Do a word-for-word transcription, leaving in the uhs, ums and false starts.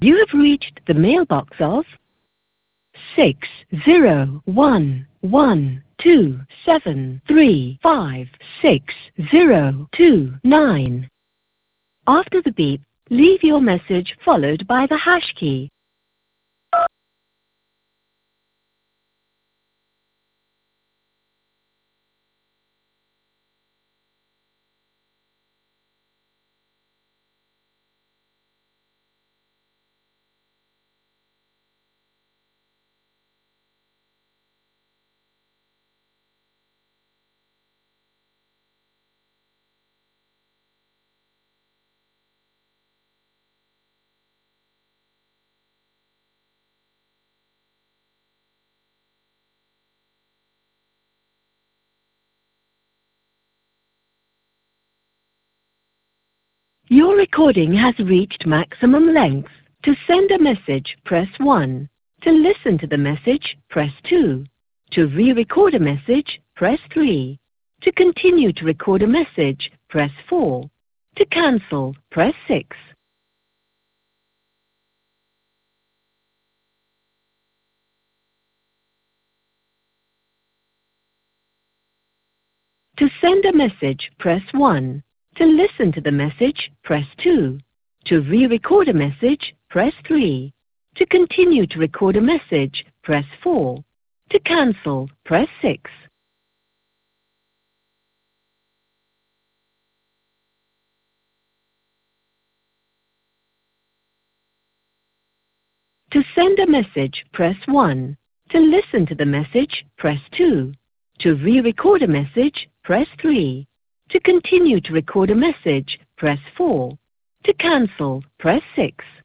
You have reached the mailbox of six zero one one two seven three five six zero two nine. After the beep, leave your message followed by the hash key. Your recording has reached maximum length. To send a message, press one. To listen to the message, press two. To re-record a message, press three. To continue to record a message, press four. To cancel, press six. To send a message, press one. To listen to the message, press two. To re-record a message, press three. To continue to record a message, press four. To cancel, press six. To send a message, press one. To listen to the message, press two. To re-record a message, press three. To continue to record a message, press four. To cancel, press six.